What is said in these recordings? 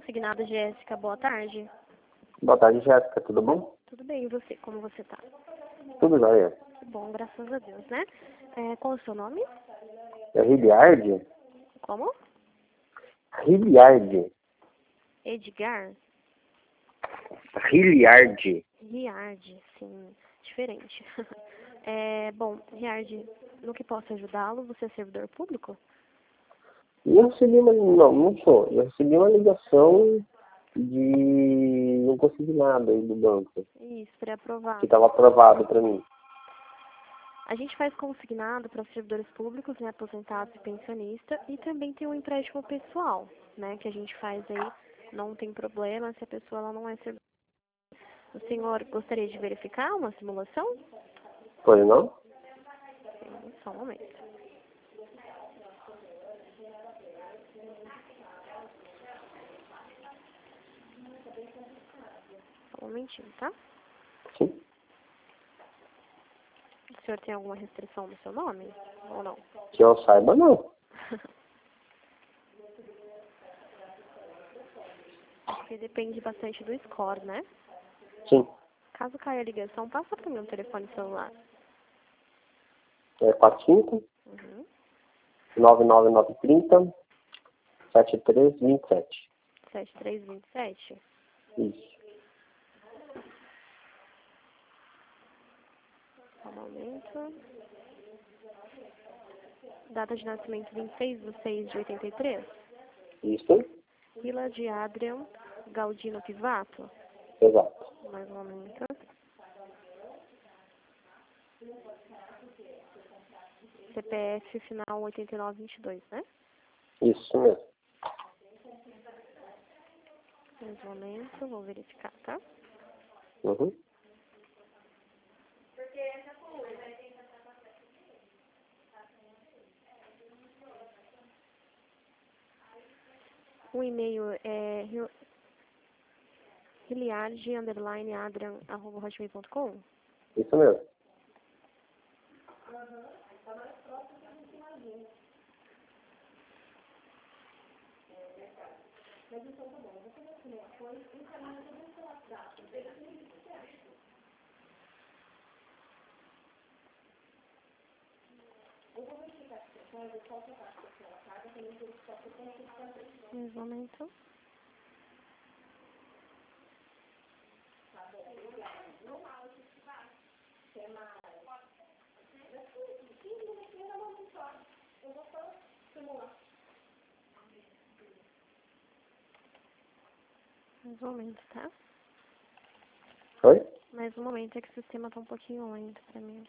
Consignado, Jéssica. Boa tarde. Boa tarde, Jéssica. Tudo bom? Tudo bem, e você? Como você tá? Tudo jóia. Bom, graças a Deus, né? Qual o seu nome? É Hilliard? Como? Hilliard. Edgar? Hilliard. Riard, sim. Diferente. Bom, Riard, no que posso ajudá-lo? Você é servidor público? Eu recebi uma... Não sou. Eu recebi uma ligação de um consignado aí do banco. Isso, pré-aprovado. Que estava aprovado para mim. A gente faz consignado para servidores públicos, né, aposentados e pensionistas, e também tem um empréstimo pessoal, né, que a gente faz aí, não tem problema se a pessoa ela não é servidor. O senhor gostaria de verificar uma simulação? Foi, não? Sim, só um momento. Só um momentinho, tá? Sim. O senhor tem alguma restrição no seu nome? Ou não? Que eu saiba, não. Porque depende bastante do score, né? Sim. Caso caia a ligação, passa para o meu telefone celular. É 45 Uhum. 99930 7327. 7327. Isso. Só um momento. Data de nascimento 26/6/83. Isso? Vila de Adrian Galdino Pivato. Exato. Mais um momento. CPF final 8922, né? Isso mesmo. Mais um momento, vou verificar, tá? Uhum. O e-mail é hilliard_adrian@hotmail.com. Isso mesmo. Mais um momento. Mais um momento, tá? Oi? Mais um momento, é que o sistema tá um pouquinho lento pra mim.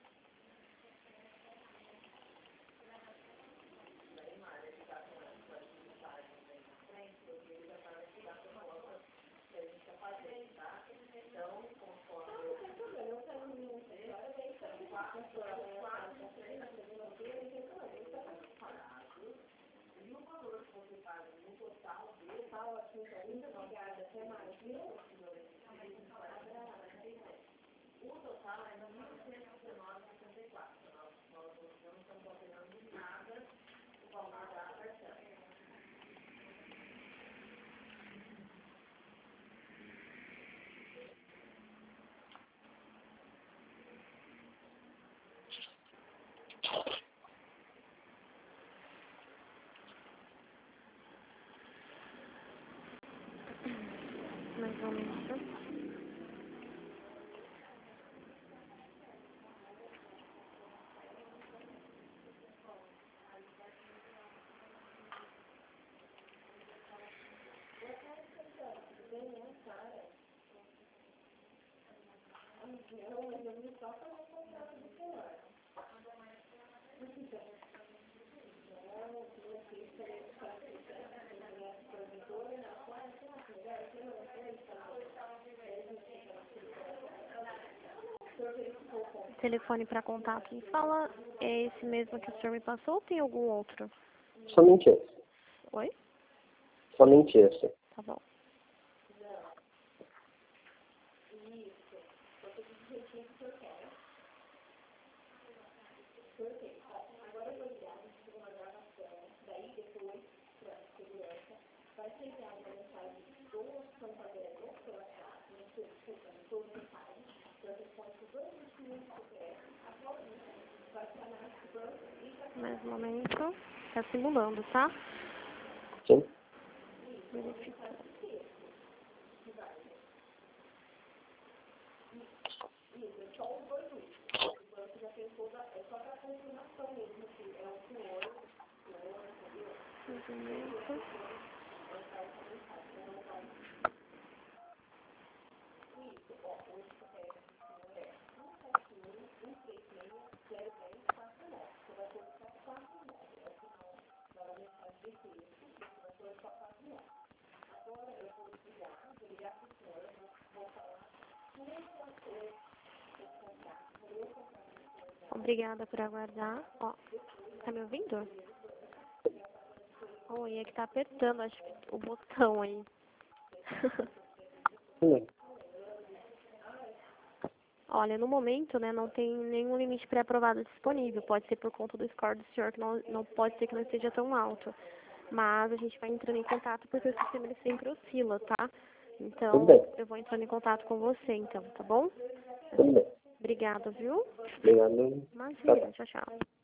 Mais um momento. O telefone para contato e fala é esse mesmo que o senhor me passou ou tem algum outro? Somente esse. Oi? Somente esse. Tá bom. Mais um momento. Tá simulando, tá? Sim. Verificando. Mais um momento. Obrigada por aguardar. Ó, tá me ouvindo? Oi, é que tá apertando, acho que o botão aí. Sim. Olha, no momento, né, não tem nenhum limite pré-aprovado disponível. Pode ser por conta do score do senhor, que não pode ser que não esteja tão alto. Mas a gente vai entrando em contato porque o sistema ele sempre oscila, tá? Tudo Então, bem. eu vou entrando em contato com você, então, tá bom? Tudo bem. Obrigada, viu? Obrigado. Imagina, tchau, tchau.